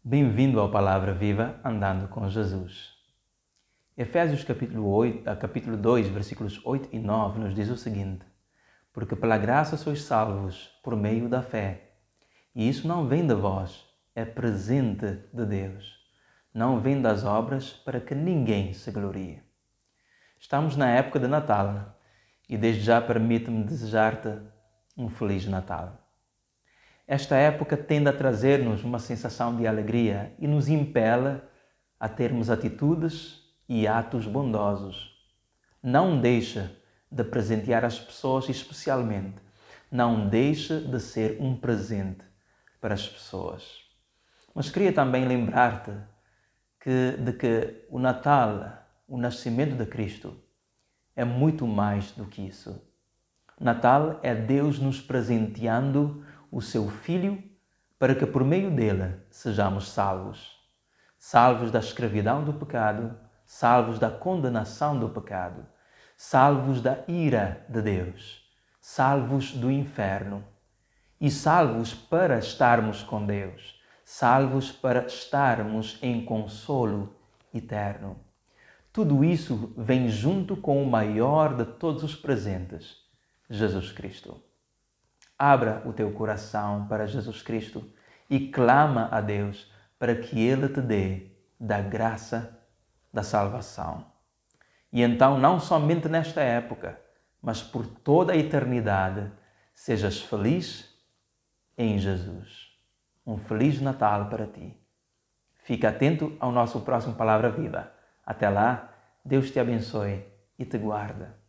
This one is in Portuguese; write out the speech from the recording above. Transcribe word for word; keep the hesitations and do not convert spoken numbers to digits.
Bem-vindo ao Palavra Viva Andando com Jesus. Efésios capítulo, oito, capítulo dois, versículos oito e nove nos diz o seguinte: Porque pela graça sois salvos por meio da fé. E isso não vem de vós, é presente de Deus. Não vem das obras para que ninguém se glorie. Estamos na época de Natal e desde já permite-me desejar-te um Feliz Natal. Esta época tende a trazer-nos uma sensação de alegria e nos impele a termos atitudes e atos bondosos. Não deixe de presentear as pessoas, especialmente. Não deixe de ser um presente para as pessoas. Mas queria também lembrar-te que, de que o Natal, o nascimento de Cristo, é muito mais do que isso. Natal é Deus nos presenteando o seu Filho para que por meio dele sejamos salvos. Salvos da escravidão do pecado, salvos da condenação do pecado, salvos da ira de Deus, salvos do inferno e salvos para estarmos com Deus, salvos para estarmos em consolo eterno. Tudo isso vem junto com o maior de todos os presentes, Jesus Cristo. Abra o teu coração para Jesus Cristo e clama a Deus para que Ele te dê da graça da salvação. E então, não somente nesta época, mas por toda a eternidade, sejas feliz em Jesus. Um Feliz Natal para ti. Fica atento ao nosso próximo Palavra Viva. Até lá, Deus te abençoe e te guarda.